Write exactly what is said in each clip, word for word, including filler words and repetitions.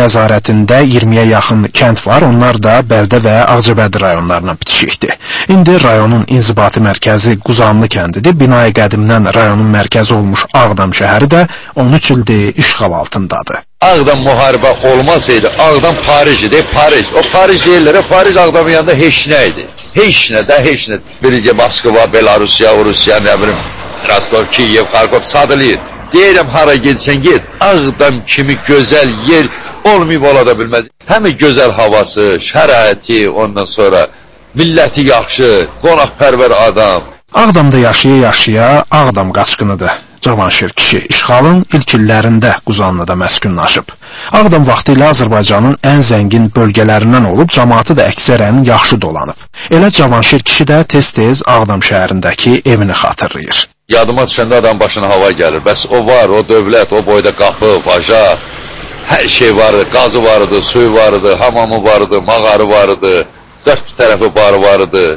nəzarətində iyirmiyə yaxın kənd var, onlar da Bərdə və Ağcabədi rayonlarına bitişikdir. İndi rayonun inzibati mərkəzi Quzanlı kəndidir, binayı qədimdən rayonun mərkəzi olmuş Ağdam şəhəri də on üç ildir işğal altındadır. Ağdam müharibə olmasaydı, Ağdam Paris idi, Paris. O Paris yerlərə, Paris Ağdamın yanında heç nə idi. Heç nə də, heç nə. Biricə Moskva, Belarusiya, Rusiya, nə bilim, Rostov, Kiyev, Xarkov sadılıyır. Deyirəm, hara gedsən ged, Ağdam kimi gözəl yer olmayıb ola da bilməz. Həmi gözəl havası, şəraiti, ondan sonra milləti yaxşı, qonaqpərvər adam. Ağdamda yaşaya-yaşaya Ağdam qaçqınıdır. Cavanşir kişi işğalın ilk illərində Quzanlıda məskunlaşıb. Ağdam vaxtı ilə Azərbaycanın ən zəngin bölgələrindən olub, cəmaatı da əksərən yaxşı dolanıb. Elə Cavanşir kişi də tez-tez Ağdam şəhərindəki evini xatırlayır. Yadıma düşəndə adam başına hava gəlir. Bəs o var, o dövlət, o boyda qapı, baca, hər şey vardı. Qazı vardı, suyu vardı, hamamı vardı, mağarı vardı, dörd tərəfi barı vardı.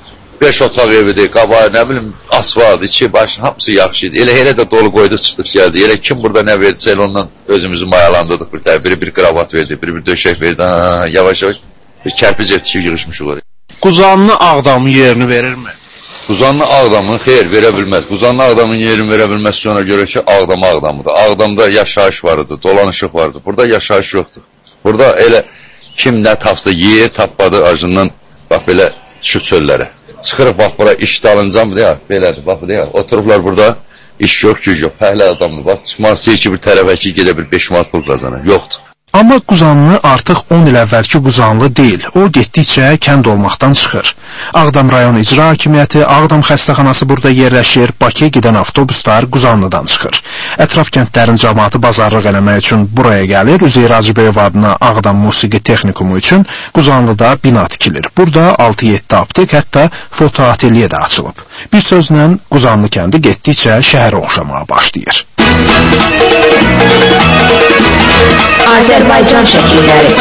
Beş otaq evidir, qabağı, nə bilim, asfalt, içi, başı, hamısı yaxşı idi. Elə elə də dolu qoyduq, çıxdıq gəldi. Elə kim burada nə verdisə, elə ondan özümüzü mayalandırdık bir tərəf. Biri bir kravat verdi, biri bir döşək verdi, yavaş-yavaş bir kərpiz ev tikib yığışmışıq oraya. Quzanlı Ağdamın yerini verirmi? Quzanlı Ağdamın xeyr verə bilməz. Quzanlı Ağdamın yerini verə bilməz sonra görə ki, Ağdam Ağdamıdır. Ağdamda yaşayış vardı, dolanışıq vardı. Burada yaşayış yoxdur. Burada elə kim nə tapsa yer, tapmadı acından, bax belə şu çöllərə. Çıxırıq, bax, bura iş dalıncam, deyək, belədir, bax, deyək, oturublar burada, iş yox, güc yox, pəhlə adamdır, bax, çıxmaq istəyir ki, bir tərəfə ki, gedə bir beş manat pul qazanır, yoxdur. Amma Quzanlı artıq on il əvvəlki Quzanlı deyil, o getdikcə kənd olmaqdan çıxır. Ağdam rayon icra hakimiyyəti, Ağdam xəstəxanası burada yerləşir, Bakıya gedən avtobuslar Quzanlıdan çıxır. Ətraf kəndlərin cəmaatı bazarlıq eləmək üçün buraya gəlir, Üzeyir Hacıbəyov adına Ağdam Musiqi Texnikumu üçün Quzanlıda bina tikilir. Burada altı yeddi aptek, hətta fotoateliye də açılıb. Bir sözlə Quzanlı kəndi getdikcə şəhərə oxşamağa başlayır. Azərbaycan şəkilləri.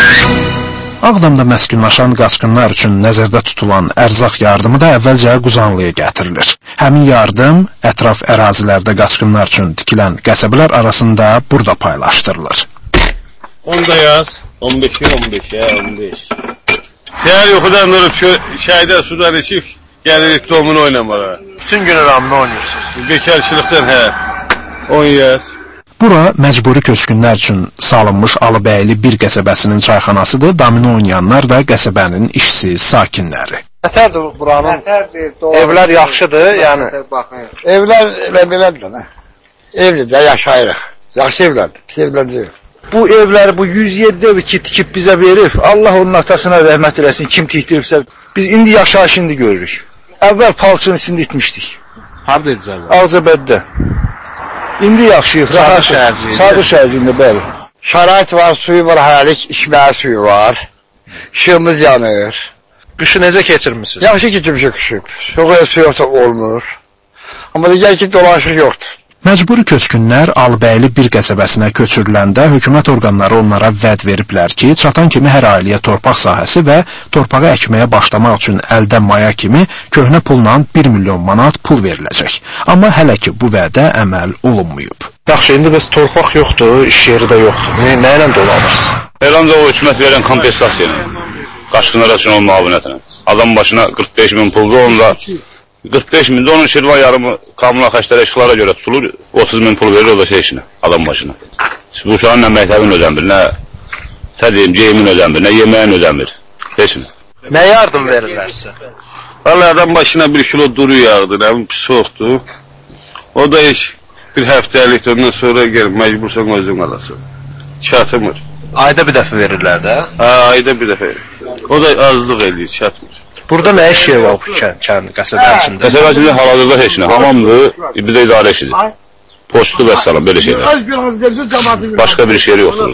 Ağdamda məskunlaşan qaçqınlar üçün nəzərdə tutulan ərzaq yardımı da əvvəlcə Quzanlıya gətirilir. Həmin yardım ətraf ərazilərdə qaçqınlar üçün tikilən qəsəbələr arasında burada paylaşdırılır. Onda yaz. on beşə, on beşə, on beş. Şəhər yoxudan durub şəhərdə sudan içib, gəlirik domunu oynamağa. Bütün günü ramını oynayırsınız. Bekarçılıqdan hə. on yaz. Bura məcburi köçkünlər üçün salınmış Alıbəyli bir qəsəbəsinin çayxanasıdır. Domino oynayanlar da qəsəbənin işsiz sakinləri. Nətərdir buranın? Evlər yaxşıdır, yəni. Evlər elə belədir də. Evdir də yaşayırıq. Yaxşı evlərdir, pis evlər deyil. Bu evləri, bu yüz yeddi evi ki, tikib bizə verib, Allah onun atasına rəhmət eləsin, kim tikdiribsə, biz indi yaşayış indi görürük. Əvvəl palçının içində itmişdik. Harada edəcək? Ağcabədidə. İndi yaxşıyıq, rahat şəhərciyik. Sadır şəhərciyində, bəli. Şərait var, suyu var, hələlik, içməyə suyu var. İşığımız yanır. Qışı necə keçirmişsiniz? Yaxşı keçirmişik qışı. Soğuya su yoxsa olmur. Amma digər ki, dolanışıq yoxdur. Məcburi köçkünlər Alıbəyli bir qəsəbəsinə köçürüləndə hökumət orqanları onlara vəd veriblər ki, çatan kimi hər ailəyə torpaq sahəsi və torpağı əkməyə başlamaq üçün əldə maya kimi köhnə pulla bir milyon manat pul veriləcək. Amma hələ ki bu vədə əməl olunmayıb. Yaxşı, indi bəs torpaq yoxdur, iş yeri də yoxdur. Nə ilə dolanırsınız? Elamda o hökumət verən kompensasiya ilə, qaçqınlara üçün o müavinətlə. Adam başına qırx beş min puldur, onda qırx beş mində onun şirvan yarımı kommunal xərclərə, işıqlara görə tutulur, otuz min pul verir o da şey işinə, adam başına. Bu uşağın nə məktəbin ödənmir, nə sədiyim, geyimin ödənmir, nə yeməyin ödənmir, heç mi? Nə yardım verirlər sizə? Valla adam başına bir kilo duru yağdı, nə bir soğukdur. O da iş bir həftəlik, ondan sonra gəlib, məcbursan özün alasın. Çatmır. Ayda bir dəfə verirlər də? Hə, ayda bir dəfə. O da azlıq eləyir, çatmır. Burada nə iş yeri var bu kənd, qəsəbənin içində? Qəsəbənin içində hal-hazırda heç nə, hamamdır, bir də idarə işidir. Poçtu və salam, belə şeylər. Başqa bir iş yeri yoxdur.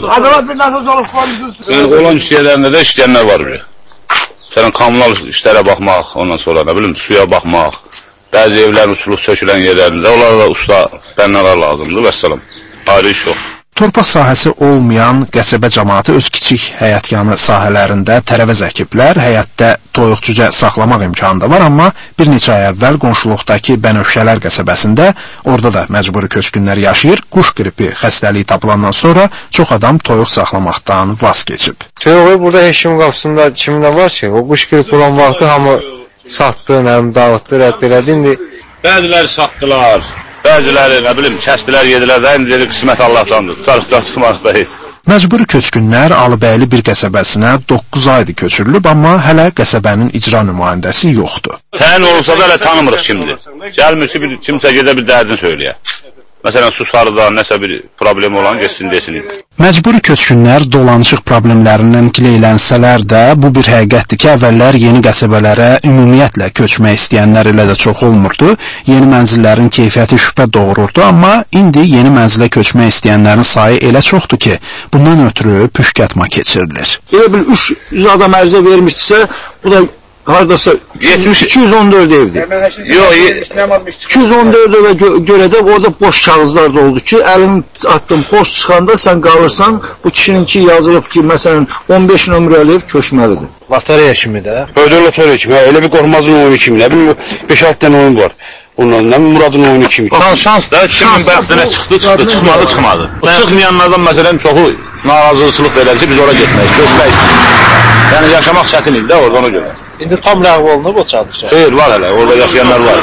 Yəni, olan iş yerlərində də işləyənlər var bile. Sənin kommunal işlərə baxmaq, ondan sonra nə bilim, suya baxmaq, bəzi evlərin usulub sökülən yerlərində, onlara da usta bənnalar lazımdır və salam. Ayrı iş yox. Torpaq sahəsi olmayan qəsəbə cəmaatı öz kiçik həyətyanı sahələrində tərəvəz əkiblər, həyətdə toyuq-cücə saxlamaq imkanı da var, amma bir neçə ay əvvəl qonşuluqdakı Bənövşələr qəsəbəsində, orada da məcburi köçkünlər yaşayır, quş qripi xəstəliyi tapılandan sonra çox adam toyuq saxlamaqdan vaz keçib. Toyuğu burada heç kimin qapısında kimdə var ki, o quş qripi olan vaxtı hamı satdı, nərim dağıtdı, rədd elədi, indi bəziləri satdılar. Bəziləri, nə bilim, kəsdilər, yedilər də, indi dedi, qismət Allahdandır. Tutarıqdan tutmarıqda heç. Məcburi köçkünlər Alıbəyli bir qəsəbəsinə doqquz aydır köçürülüb, amma hələ qəsəbənin icra nümayəndəsi yoxdur. Təyin olsa da hələ tanımırıq kimdir. Gəlmir ki, bir, kimsə gedə bir dərdini söyləyə. Məsələn, su sarıda nəsə bir problem olan geçsin desin. Məcburi köçkünlər dolanışıq problemlərindən giləyilənsələr də, bu bir həqiqətdir ki, əvvəllər yeni qəsəbələrə ümumiyyətlə köçmək istəyənlər elə də çox olmurdu. Yeni mənzillərin keyfiyyəti şübhə doğururdu, amma indi yeni mənzilə köçmək istəyənlərin sayı elə çoxdur ki, bundan ötürü püşkətma keçirilir. Elə bir üç yüz adam ərizə vermişdisə, bu da hardasa iki yüz on dörd evdir. iki yüz on dörd evə görə də orada boş kağızlar da oldu ki, əlin atdım, boş çıxanda sən qalırsan, bu kişininki yazılıb ki, məsələn, on beş nömrəli ev köçməlidir. Loteriya kimi də. Ödül loteriya kimi, elə bir qorxmazın oyunu kimi, nə bilim, beş altı dənə oyun var. Ondan nə Muradın oyunu kimi. Şans, şans da, kimin bəxtinə çıxdı, çıxdı, çıxmadı, çıxmadı. Çıxmayanlardan məsələn çoxu narazılıqçılıq verər ki, biz ora getmək, köçmək istəyik. Yəni yaşamaq çətin idi də oradan o görə. İndi tam ləğv olunub o çadır. Hayır, var hələ, orada yaşayanlar var.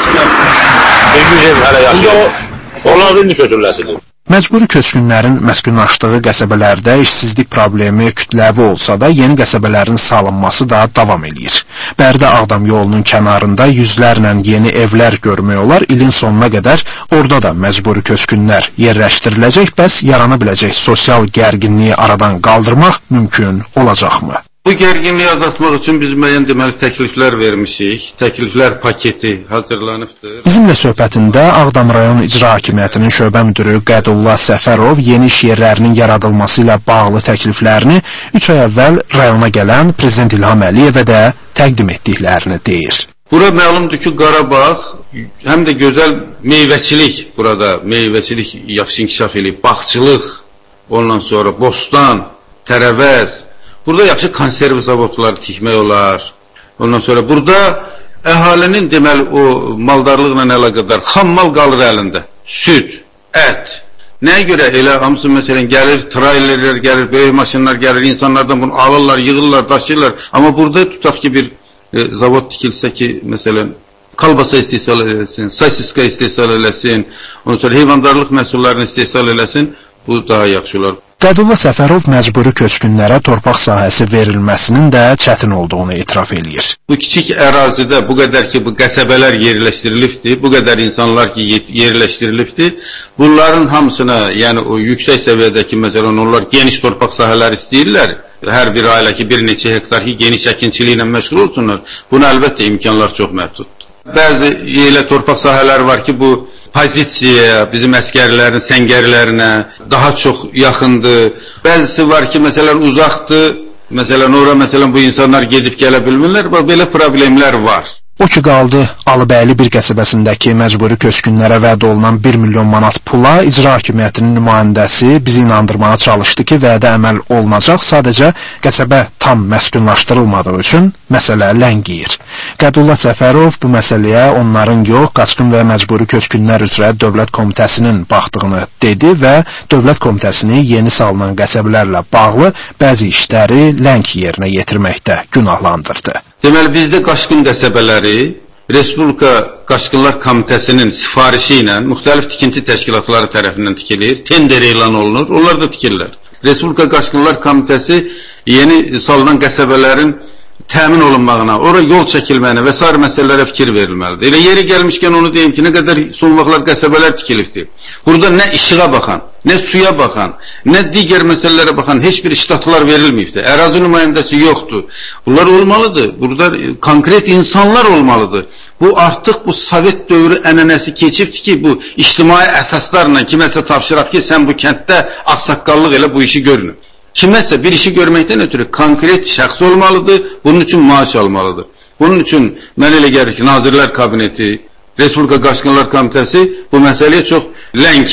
Bir yüz ev hələ yaşayır. Onlar indi köçürüləsidir. Məcburi köçkünlərin məskunlaşdığı qəsəbələrdə işsizlik problemi kütləvi olsa da, yeni qəsəbələrin salınması da davam edir. Bərdə-Ağdam yolunun kənarında yüzlərlə yeni evlər görmək olar, ilin sonuna qədər orada da məcburi köçkünlər yerləşdiriləcək, bəs yarana biləcək sosial gərginliyi aradan qaldırmaq mümkün olacaqmı? Bu gərginliyi azaltmaq üçün biz müəyyən deməli təkliflər vermişik. Təkliflər paketi hazırlanıbdır. Bizimlə söhbətində Ağdam rayon icra hakimiyyətinin şöbə müdürü Qədullah Səfərov yeni iş yerlərinin yaradılması ilə bağlı təkliflərini üç ay əvvəl rayona gələn Prezident İlham Əliyevə də təqdim etdiklərini deyir. Bura məlumdur ki, Qarabağ həm də gözəl meyvəçilik, burada meyvəçilik yaxşı inkişaf edib, bağçılıq, ondan sonra bostan, tərəvəz. Burada yaxşı konserv zavodları tikmək olar. Ondan sonra burada əhalinin deməli o maldarlıqla əlaqədar xam mal qalır əlində. Süd, ət. Nəyə görə elə hamısı məsələn gəlir, trailerlər gəlir, böyük maşınlar gəlir, insanlardan bunu alırlar, yığırlar, daşıyırlar. Amma burada tutaq ki bir e, zavod tikilsə ki, məsələn kalbasa istehsal eləsin, sosiska istehsal eləsin, ondan sonra heyvandarlıq məhsullarını istehsal eləsin, bu daha yaxşı olar. Qədullah Səfərov məcburi köçkünlərə torpaq sahəsi verilməsinin də çətin olduğunu etiraf eləyir. Bu kiçik ərazidə bu qədər ki, bu qəsəbələr yerləşdirilibdir, bu qədər insanlar ki, yerləşdirilibdir, bunların hamısına, yəni o yüksək səviyyədəki, məsələn, onlar geniş torpaq sahələri istəyirlər, hər bir ailə ki, bir neçə hektar ki, geniş əkinçiliklə məşğul olsunlar, buna əlbəttə imkanlar çox məhduddur. Bəzi yerlə torpaq sahələri var ki, bu pozisiyaya, bizim əskərlərin səngərlərinə daha çox yaxındır. Bəzisi var ki, məsələn, uzaqdır. Məsələn, ora məsələn bu insanlar gedib gələ bilmirlər. Belə problemlər var. O ki qaldı, Alıbəyli bir qəsəbəsindəki məcburi köçkünlərə vəd olunan bir milyon manat pula icra hakimiyyətinin nümayəndəsi bizi inandırmağa çalışdı ki, vədə əməl olunacaq, sadəcə qəsəbə tam məskunlaşdırılmadığı üçün məsələ ləngiyir. Qədullah Səfərov bu məsələyə onların yox, qaçqın və məcburi köçkünlər üzrə Dövlət Komitəsinin baxdığını dedi və Dövlət Komitəsini yeni salınan qəsəbələrlə bağlı bəzi işləri ləng yerinə yetirməkdə günahlandırdı. Deməli, bizdə qaçqın qəsəbələri Respublika Qaçqınlar Komitəsinin sifarişi ilə müxtəlif tikinti təşkilatları tərəfindən tikilir, tender elan olunur, onlar da tikirlər. Respublika Qaçqınlar Komitəsi yeni salınan qəsəbələrin təmin olunmağına, ora yol çəkilməyinə və sair məsələlərə fikir verilməlidir. Elə yeri gəlmişkən onu deyim ki, nə qədər son vaxtlar qəsəbələr tikilibdir. Burada nə işığa baxan, nə suya baxan, nə digər məsələlərə baxan heç bir ştatlar verilməyibdir. Ərazi nümayəndəsi yoxdur. Bunlar olmalıdır. Burada konkret insanlar olmalıdır. Bu artıq bu Sovet dövrü ənənəsi keçibdir ki, bu ictimai əsaslarla kiməsə tapşıraq ki, sən bu kənddə ağsaqqallıq elə bu işi görünür. Kiməsə bir işi görməkdən ötürü konkret şəxs olmalıdır, bunun üçün maaş almalıdır. Bunun üçün mən elə gəlir ki, Nazirlər Kabineti, Respublika Qaçqınlar Komitəsi bu məsələyə çox ləng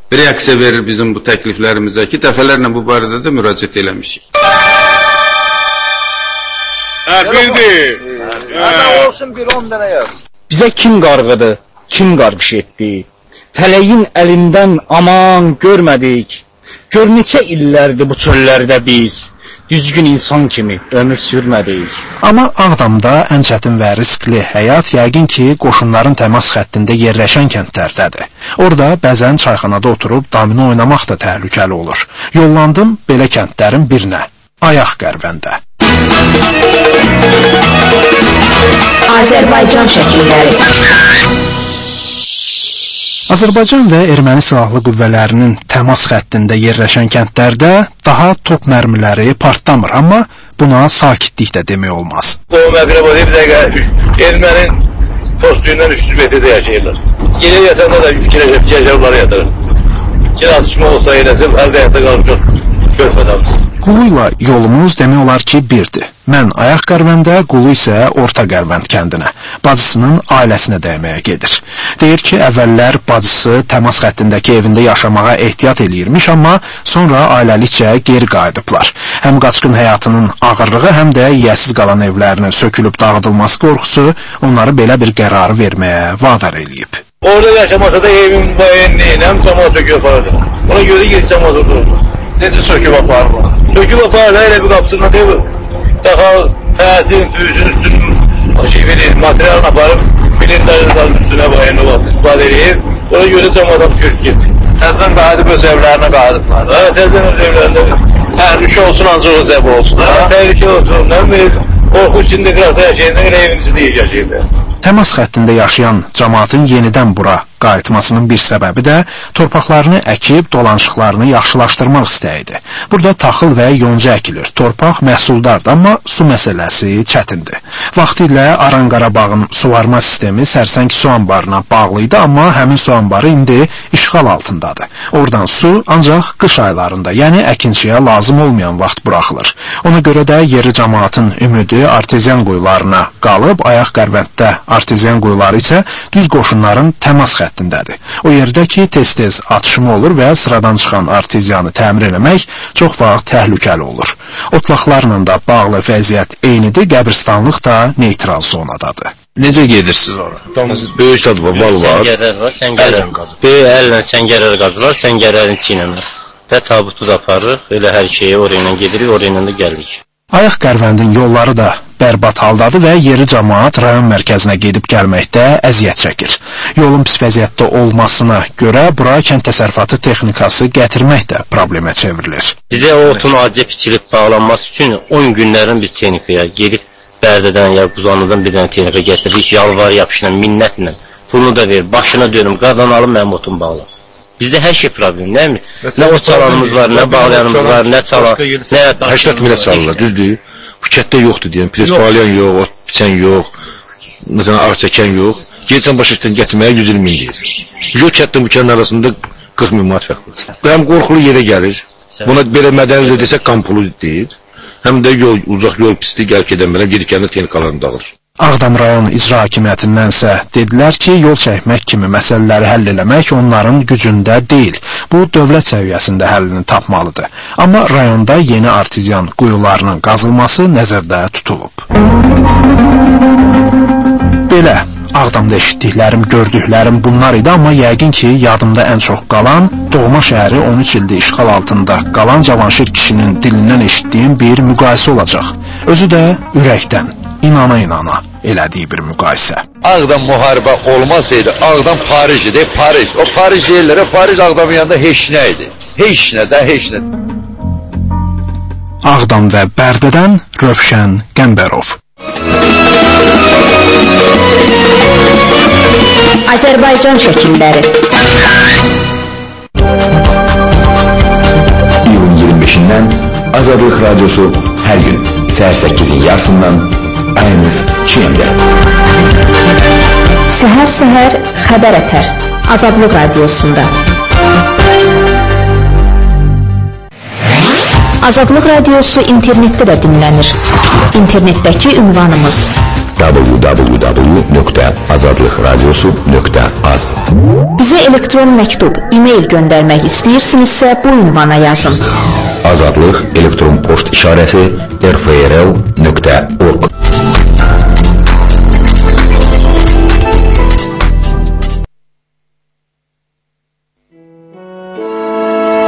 reaksiya verir bizim bu təkliflərimizə ki, dəfələrlə bu barədə də müraciət eləmişik. Hə, bildir. Hə, olsun bir on dənə yaz. Bizə kim qarğıdı, kim qarğış etdi? Fələyin əlindən aman görmədik. Gör neçə illərdir bu çöllərdə biz. Düzgün insan kimi ömür sürmədik. Amma Ağdamda ən çətin və riskli həyat yəqin ki, qoşunların təmas xəttində yerləşən kəndlərdədir. Orada bəzən çayxanada oturub domino oynamaq da təhlükəli olur. Yollandım belə kəndlərin birinə, Ayaq Qərvəndə. Azərbaycan şəkilləri. Azərbaycan və erməni silahlı qüvvələrinin təmas xəttində yerləşən kəndlərdə daha top mərmiləri partlamır, amma buna sakitlik də demək olmaz. O məqrəb bir dəqiqə ermənin postuyundan üç yüz metrdə yaşayırlar. Gecə yatanda da fikirləşəbləri yatırır. Gecə atışma olsa eləsin, əldə yatda qalıb çox görmədəmiz. Qulu ilə yolumuz demək olar ki, birdir. Mən Ayaq Qərvəndə, Qulu isə Orta Qərvənd kəndinə, bacısının ailəsinə dəyməyə gedir. Deyir ki, əvvəllər bacısı təmas xəttindəki evində yaşamağa ehtiyat eləyirmiş, amma sonra ailəlikcə geri qayıdıblar. Həm qaçqın həyatının ağırlığı, həm də yiyəsiz qalan evlərinin sökülüb dağıdılması qorxusu onları belə bir qərarı verməyə vadar eləyib. Orada yaşamasa da evin bayənliyinə cəmaat söküb aparırdı. Ona görə geri cəmaat oldu. Necə söküb aparırlar? Söküb aparırlar, elə bir qapısından deyib, daha təsirin, tüyüsün üstünün şey verir, materialını aparıb, bilindarından üstünə bayənli vaxt istifadə edib, ona görə cəmaat görüb getdi. Təzdən qayıdıb öz evlərinə qayıdıblar. Hə, təzdən öz evlərində. Təhlükə olsun, ancaq öz ev olsun. Hə, təhlükə olsun, nə bilir, qorxu içində qıraqda yaşayanda elə evin içində yaşayırlar. Təmas xəttində yaşayan cəmaatın yenidən bura qayıtmasının bir səbəbi də torpaqlarını əkib dolanışıqlarını yaxşılaşdırmaq istəyidir. Burada taxıl və yonca əkilir. Torpaq məhsuldardır, amma su məsələsi çətindir. Vaxtilə Aran Qarabağın suvarma sistemi Sərsəng su anbarına bağlı idi, amma həmin su anbarı indi işğal altındadır. Oradan su ancaq qış aylarında, yəni əkinçiyə lazım olmayan vaxt buraxılır. Ona görə də yeri cəmaatın ümidi arteziyan quyularına qalıb, Ayaq Qərvənddə arteziyan quyuları isə düz qoşunların təmas xəttindədir. O yerdə ki, tez-tez atışma olur və sıradan çıxan arteziyanı təmir eləmək çox vaxt təhlükəli olur. Otlaqlarla da bağlı vəziyyət eynidir, qəbirstanlıq da neytral zonadadır. Necə gedirsiniz ora? Böyük sad var, bal var. Səngərər var, səngərər qazır. Böyük əllə səngərər qazırlar, səngərərin çiynəmir. Və tabutu da aparırıq, elə hər şeyi oraya gedirik, oraya da gəlirik. Ayaq Qərvəndin yolları da bərbad haldadır və yeri cəmaat rayon mərkəzinə gedib gəlməkdə əziyyət çəkir. Yolun pis vəziyyətdə olmasına görə bura kənd təsərrüfatı texnikası gətirmək də problemə çevrilir. Bizə o otun acı biçilib bağlanması üçün on günlərin biz texnikaya gedib Bərdədən ya Quzanlıdan bir dənə texnika getiririk, yalvar yapışla, minnətlə, pulunu da verir, başına dönüm, qadan alım, mənim otum bağla. Bizdə hər şey problem, nə mi? Nə o çalanımız var, nə bağlayanımız var, nə çalan, nə... Həştət milə çalırlar, düzdür. Bu kətdə yoxdur deyəm, prespaliyan yox, ot biçən yox, məsələn, ağ çəkən yox. Gelsən başlıqdan gətirməyə yüz iyirmi min deyir. Yox kətdə bu kənin arasında qırx min manat fərqlidir. Həm qorxulu yerə gəlir, buna belə mədənilə desək kampulu deyir. Həm də yol, uzaq yol pisliyi gəlk edən belə gedikəndə texnikalarını dağılır. Ağdam rayon icra hakimiyyətindənsə dedilər ki, yol çəkmək kimi məsələləri həll eləmək onların gücündə deyil. Bu, dövlət səviyyəsində həllini tapmalıdır. Amma rayonda yeni arteziyan quyularının qazılması nəzərdə tutulub. Belə, Ağdamda eşitdiklərim, gördüklərim bunlar idi, amma yəqin ki, yadımda ən çox qalan, doğma şəhəri on üç ildir işğal altında qalan Cavanşir kişinin dilindən eşitdiyim bir müqayisə olacaq. Özü də ürəkdən, inana-inana elədiyi bir müqayisə. Ağdam müharibə olmasaydı, Ağdam Paris idi, Paris. O Paris deyirlər, Paris Ağdamın yanında heç nə idi. Heç nə də, heç nə. Ağdam və Bərdədən Rövşən Qəmbərov. Azərbaycan şəkilləri. İyulun iyirmi beşindən Azadlıq Radyosu hər gün səhər səkkizin yarısından ayınız Çiyəmdə. Səhər-səhər xəbər ətər Azadlıq Radiosunda. Azadlıq Radiosu internetdə də dinlənir. İnternetdəki ünvanımız w w w nöqtə azadlıq radiosu nöqtə az. Bizə elektron məktub, e-mail göndərmək istəyirsinizsə bu ünvana yazın. Azadlıq elektron poçt işarəsi r f r l nöqtə org